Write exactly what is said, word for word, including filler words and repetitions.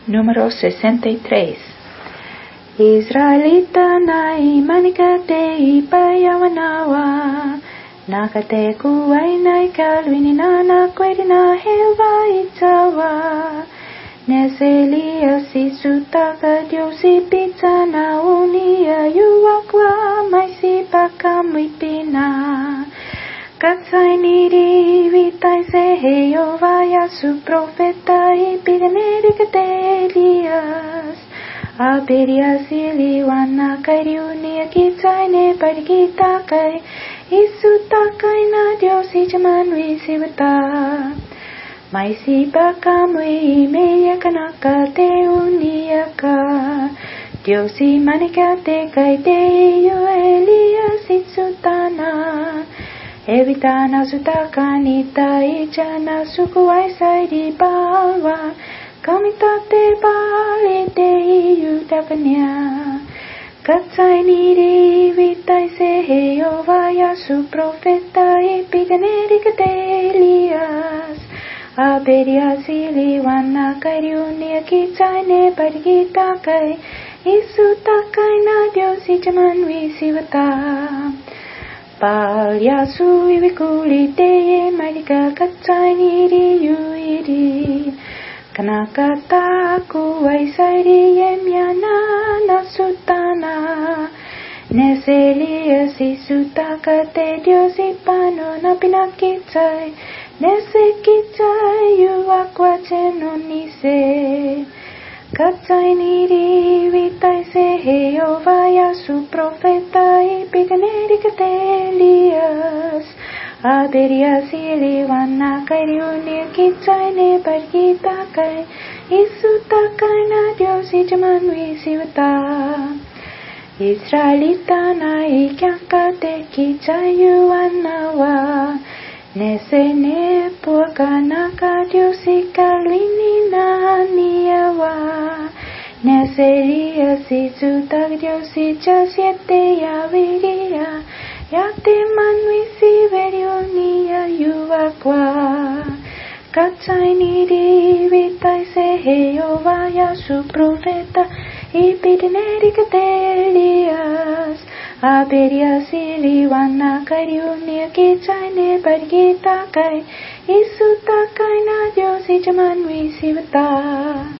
Número sesenta y tres. Israelita nai manikate ipayawanawa nakate kuwai nai kalwini na kwedi na hewa itawa neselia sisutaka diosi pita na unia yuakwa maisi pakamwipina Katsai niri vitai se Jehová ya su profeta y pidenerika de Elias. Aberias iliwana kariunia kitai ne parigita kai isuta kai na Dios y chamanui sivata. Maisi bakamui meya kanaka te uniaka. Dios y manika te kai de yo Elias itsutana. Evitana sutaka nita ichana sukuai saidi bawa Kamitate bali te yudapanya Katsai niri vitai se Jehová ya su profeta y pidenerika de Elias Aberias iliwana kariunia kitai ne parigita kai Isutakai na Dios y chamanui sivata Palyasu ivikuli te marika katsai niri yuiri Kanakata kuwai sairi yemyana nasutana Neselia sisutaka te Dios ipano na pinakitsai Nese kitsai yuakwa cheno nise Katsai niri vitai se Jehová ya su profeta y pidenerika de Elias Aberias iliwana kariunia kitai ne parigita kai Isuta kai na Dios y chamanui sivata Israelita na ikyaka te kitai yuanawa Nese ne puakanaka Dios y kalwini na niyawa Neseria sisuta Dios y chasiete ya viria Yate manui siverionia yuakwa Katsai niri vitai se Jehová ya su profeta y pidenerika de Elias Aberias iliwana kariunia kitai ne parigita kai Isuta kai na Dios y chamanui sivata